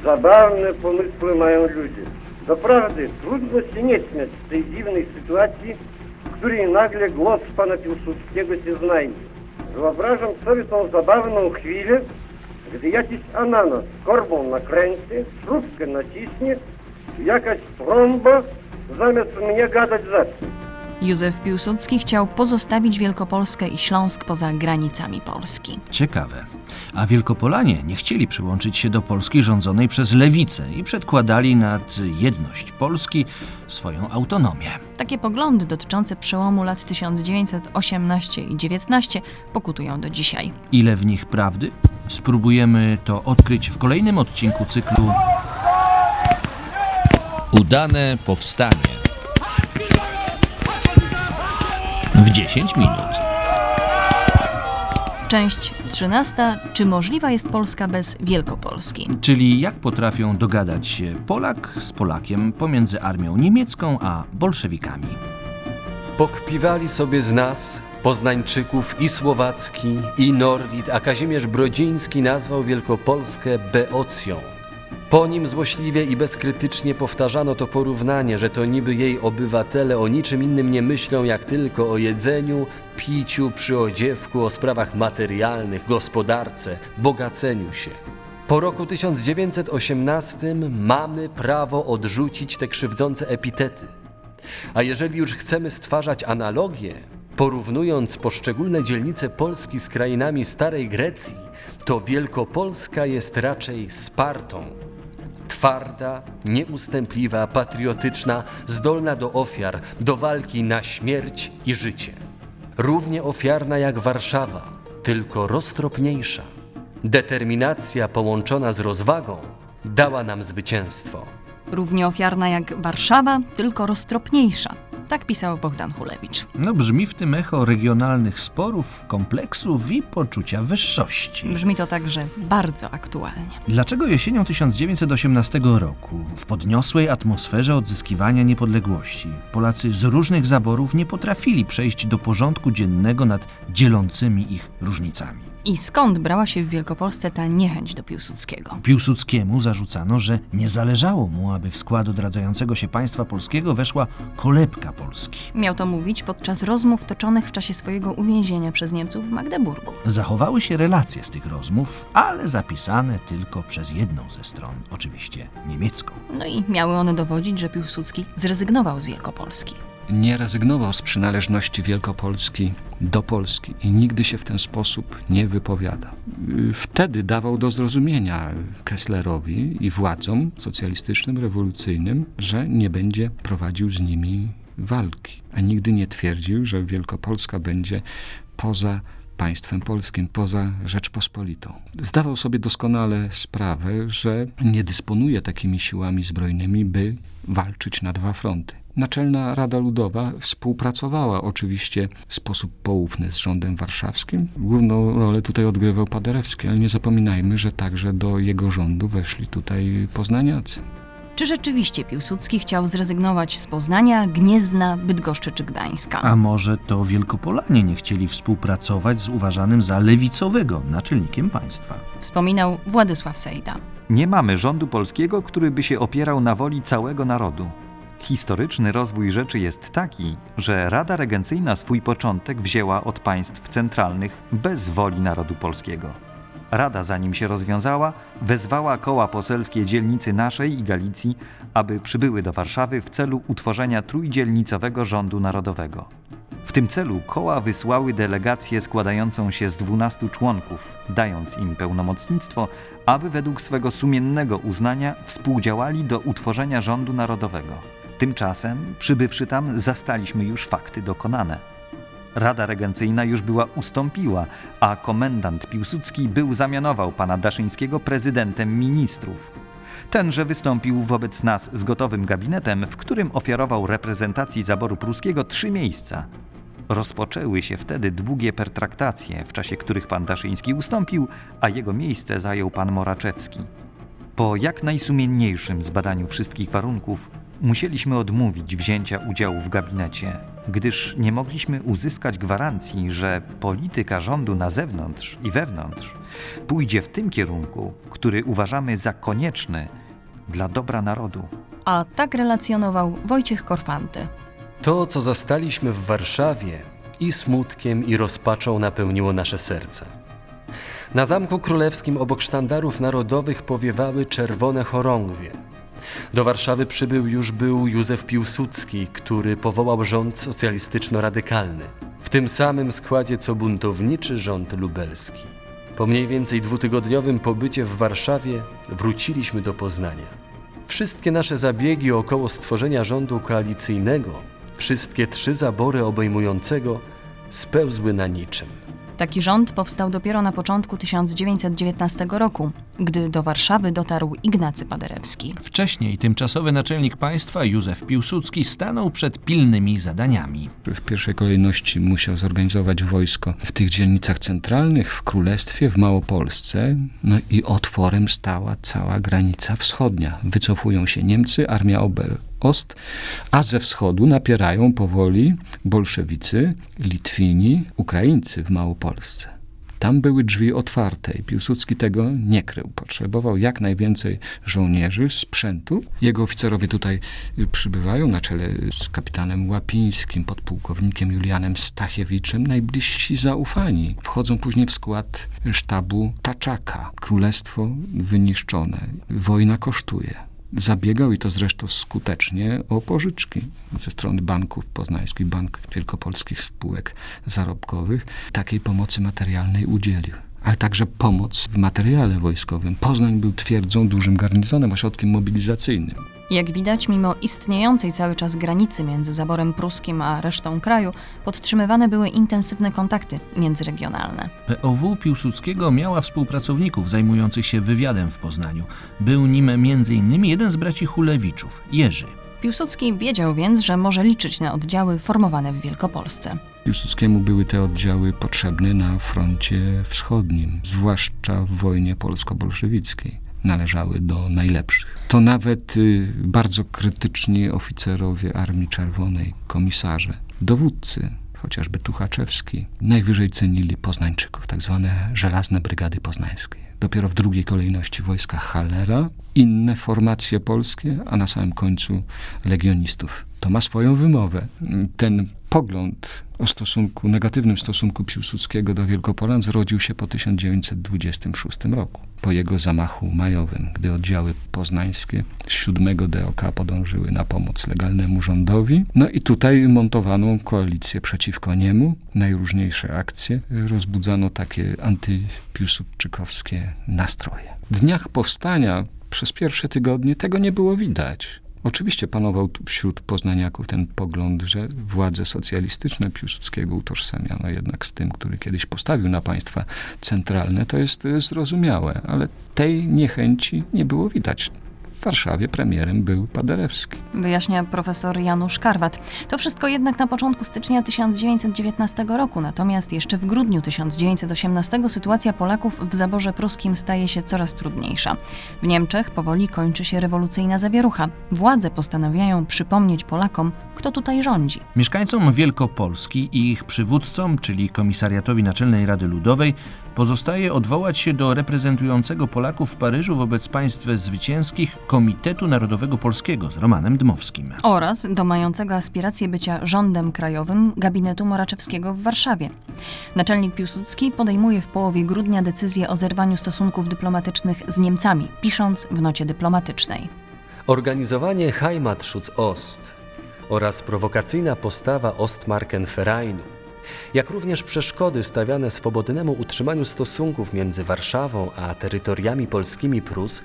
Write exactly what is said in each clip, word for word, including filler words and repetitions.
Zabawne pomysły mają ludzie. Doprawdy, trudno się nie śmiać z tej dziwnej sytuacji, w której nagle głos pana Piłsudskiego się znajdzie. Wyobrażam sobie tą zabawną chwilę, gdy jakiś ananas korbą nakręci, śrubkę naciśnie i jakaś trąba zamiast mnie gadać zacznie. Józef Piłsudski chciał pozostawić Wielkopolskę i Śląsk poza granicami Polski. Ciekawe. A Wielkopolanie nie chcieli przyłączyć się do Polski rządzonej przez lewicę i przedkładali nad jedność Polski swoją autonomię. Takie poglądy dotyczące przełomu lat tysiąc dziewięćset osiemnaście i dziewiętnaście pokutują do dzisiaj. Ile w nich prawdy? Spróbujemy to odkryć w kolejnym odcinku cyklu Udane powstanie. W dziesięć minut. Część trzynasta. Czy możliwa jest Polska bez Wielkopolski? Czyli jak potrafią dogadać się Polak z Polakiem pomiędzy armią niemiecką a bolszewikami. Pokpiwali sobie z nas, Poznańczyków, i Słowacki, i Norwid, a Kazimierz Brodziński nazwał Wielkopolskę Beocją. Po nim złośliwie i bezkrytycznie powtarzano to porównanie, że to niby jej obywatele o niczym innym nie myślą, jak tylko o jedzeniu, piciu, przyodziewku, o sprawach materialnych, gospodarce, bogaceniu się. Po roku tysiąc dziewięćset osiemnastym mamy prawo odrzucić te krzywdzące epitety. A jeżeli już chcemy stwarzać analogie, porównując poszczególne dzielnice Polski z krainami starej Grecji, to Wielkopolska jest raczej Spartą. Twarda, nieustępliwa, patriotyczna, zdolna do ofiar, do walki na śmierć i życie. Równie ofiarna jak Warszawa, tylko roztropniejsza. Determinacja połączona z rozwagą dała nam zwycięstwo. Równie ofiarna jak Warszawa, tylko roztropniejsza. Tak pisał Bogdan Hulewicz. No brzmi w tym echo regionalnych sporów, kompleksów i poczucia wyższości. Brzmi to także bardzo aktualnie. Dlaczego jesienią tysiąc dziewięćset osiemnastego roku, w podniosłej atmosferze odzyskiwania niepodległości, Polacy z różnych zaborów nie potrafili przejść do porządku dziennego nad dzielącymi ich różnicami? I skąd brała się w Wielkopolsce ta niechęć do Piłsudskiego? Piłsudskiemu zarzucano, że nie zależało mu, aby w skład odradzającego się państwa polskiego weszła kolebka Polski. Miał to mówić podczas rozmów toczonych w czasie swojego uwięzienia przez Niemców w Magdeburgu. Zachowały się relacje z tych rozmów, ale zapisane tylko przez jedną ze stron, oczywiście niemiecką. No i miały one dowodzić, że Piłsudski zrezygnował z Wielkopolski. Nie rezygnował z przynależności Wielkopolski do Polski i nigdy się w ten sposób nie wypowiadał. Wtedy dawał do zrozumienia Kesslerowi i władzom socjalistycznym, rewolucyjnym, że nie będzie prowadził z nimi walki, a nigdy nie twierdził, że Wielkopolska będzie poza państwem polskim, poza Rzeczpospolitą. Zdawał sobie doskonale sprawę, że nie dysponuje takimi siłami zbrojnymi, by walczyć na dwa fronty. Naczelna Rada Ludowa współpracowała oczywiście w sposób poufny z rządem warszawskim. Główną rolę tutaj odgrywał Paderewski, ale nie zapominajmy, że także do jego rządu weszli tutaj poznaniacy. Czy rzeczywiście Piłsudski chciał zrezygnować z Poznania, Gniezna, Bydgoszczy czy Gdańska? A może to Wielkopolanie nie chcieli współpracować z uważanym za lewicowego naczelnikiem państwa? Wspominał Władysław Sejda. Nie mamy rządu polskiego, który by się opierał na woli całego narodu. Historyczny rozwój rzeczy jest taki, że Rada Regencyjna swój początek wzięła od państw centralnych bez woli narodu polskiego. Rada, zanim się rozwiązała, wezwała koła poselskie dzielnicy naszej i Galicji, aby przybyły do Warszawy w celu utworzenia trójdzielnicowego rządu narodowego. W tym celu koła wysłały delegację składającą się z dwunastu członków, dając im pełnomocnictwo, aby według swego sumiennego uznania współdziałali do utworzenia rządu narodowego. Tymczasem, przybywszy tam, zastaliśmy już fakty dokonane. Rada Regencyjna już była ustąpiła, a komendant Piłsudski był zamianował pana Daszyńskiego prezydentem ministrów. Tenże wystąpił wobec nas z gotowym gabinetem, w którym ofiarował reprezentacji zaboru pruskiego trzy miejsca. Rozpoczęły się wtedy długie pertraktacje, w czasie których pan Daszyński ustąpił, a jego miejsce zajął pan Moraczewski. Po jak najsumienniejszym zbadaniu wszystkich warunków musieliśmy odmówić wzięcia udziału w gabinecie, gdyż nie mogliśmy uzyskać gwarancji, że polityka rządu na zewnątrz i wewnątrz pójdzie w tym kierunku, który uważamy za konieczny dla dobra narodu. A tak relacjonował Wojciech Korfanty. To, co zastaliśmy w Warszawie, i smutkiem, i rozpaczą napełniło nasze serce. Na Zamku Królewskim obok sztandarów narodowych powiewały czerwone chorągwie. Do Warszawy przybył już był Józef Piłsudski, który powołał rząd socjalistyczno-radykalny, w tym samym składzie co buntowniczy rząd lubelski. Po mniej więcej dwutygodniowym pobycie w Warszawie wróciliśmy do Poznania. Wszystkie nasze zabiegi około stworzenia rządu koalicyjnego, wszystkie trzy zabory obejmującego, spełzły na niczym. Taki rząd powstał dopiero na początku tysiąc dziewięćset dziewiętnastego roku, gdy do Warszawy dotarł Ignacy Paderewski. Wcześniej tymczasowy naczelnik państwa Józef Piłsudski stanął przed pilnymi zadaniami. W pierwszej kolejności musiał zorganizować wojsko w tych dzielnicach centralnych, w Królestwie, w Małopolsce. No i otworem stała cała granica wschodnia. Wycofują się Niemcy, armia Ober-Ost, a ze wschodu napierają powoli bolszewicy, Litwini, Ukraińcy w Małopolsce. Tam były drzwi otwarte i Piłsudski tego nie krył. Potrzebował jak najwięcej żołnierzy, sprzętu. Jego oficerowie tutaj przybywają na czele z kapitanem Łapińskim, podpułkownikiem Julianem Stachiewiczem, najbliżsi zaufani. Wchodzą później w skład sztabu Taczaka. Królestwo wyniszczone. Wojna kosztuje. Zabiegał, i to zresztą skutecznie, o pożyczki ze strony banków poznańskich, Bank Wielkopolskich Spółek Zarobkowych. Takiej pomocy materialnej udzielił, ale także pomoc w materiale wojskowym. Poznań był twierdzą, dużym garnizonem, ośrodkiem mobilizacyjnym. Jak widać, mimo istniejącej cały czas granicy między zaborem pruskim a resztą kraju, podtrzymywane były intensywne kontakty międzyregionalne. P O W Piłsudskiego miała współpracowników zajmujących się wywiadem w Poznaniu. Był nim między innymi jeden z braci Hulewiczów, Jerzy. Piłsudski wiedział więc, że może liczyć na oddziały formowane w Wielkopolsce. Piłsudskiemu były te oddziały potrzebne na froncie wschodnim, zwłaszcza w wojnie polsko-bolszewickiej. Należały do najlepszych. To nawet y, bardzo krytyczni oficerowie Armii Czerwonej, komisarze, dowódcy, chociażby Tuchaczewski, najwyżej cenili Poznańczyków, tak zwane żelazne brygady poznańskie. Dopiero w drugiej kolejności wojska Hallera, inne formacje polskie, a na samym końcu legionistów. To ma swoją wymowę. Ten pogląd o stosunku, negatywnym stosunku Piłsudskiego do Wielkopolan zrodził się po tysiąc dziewięćset dwudziestym szóstym roku, po jego zamachu majowym, gdy oddziały poznańskie z siódmego D O K podążyły na pomoc legalnemu rządowi. No i tutaj montowano koalicję przeciwko niemu, najróżniejsze akcje, rozbudzano takie antypiłsudczykowskie nastroje. W dniach powstania przez pierwsze tygodnie tego nie było widać. Oczywiście panował tu wśród poznaniaków ten pogląd, że władze socjalistyczne Piłsudskiego utożsamiano jednak z tym, który kiedyś postawił na państwa centralne. To jest zrozumiałe, ale tej niechęci nie było widać. W Warszawie premierem był Paderewski. Wyjaśnia profesor Janusz Karwat. To wszystko jednak na początku stycznia tysiąc dziewięćset dziewiętnastego roku, natomiast jeszcze w grudniu tysiąc dziewięćset osiemnastego sytuacja Polaków w zaborze pruskim staje się coraz trudniejsza. W Niemczech powoli kończy się rewolucyjna zawierucha. Władze postanawiają przypomnieć Polakom, kto tutaj rządzi. Mieszkańcom Wielkopolski i ich przywódcom, czyli Komisariatowi Naczelnej Rady Ludowej, pozostaje odwołać się do reprezentującego Polaków w Paryżu wobec państw zwycięskich Komitetu Narodowego Polskiego z Romanem Dmowskim. Oraz do mającego aspiracje bycia rządem krajowym gabinetu Moraczewskiego w Warszawie. Naczelnik Piłsudski podejmuje w połowie grudnia decyzję o zerwaniu stosunków dyplomatycznych z Niemcami, pisząc w nocie dyplomatycznej. Organizowanie Heimatschutz Ost oraz prowokacyjna postawa Ostmarkenvereinu, jak również przeszkody stawiane swobodnemu utrzymaniu stosunków między Warszawą a terytoriami polskimi Prus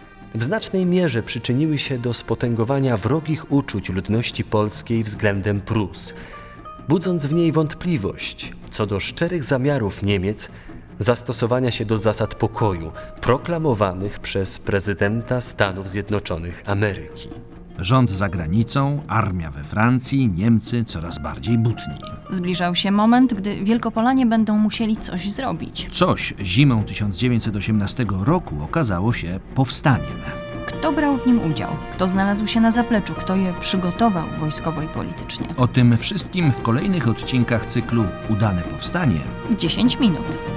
w znacznej mierze przyczyniły się do spotęgowania wrogich uczuć ludności polskiej względem Prus, budząc w niej wątpliwość co do szczerych zamiarów Niemiec zastosowania się do zasad pokoju proklamowanych przez prezydenta Stanów Zjednoczonych Ameryki. Rząd za granicą, armia we Francji, Niemcy coraz bardziej butni. Zbliżał się moment, gdy Wielkopolanie będą musieli coś zrobić. Coś zimą tysiąc dziewięćset osiemnastego roku okazało się powstaniem. Kto brał w nim udział? Kto znalazł się na zapleczu? Kto je przygotował wojskowo i politycznie? O tym wszystkim w kolejnych odcinkach cyklu Udane powstanie dziesięć minut.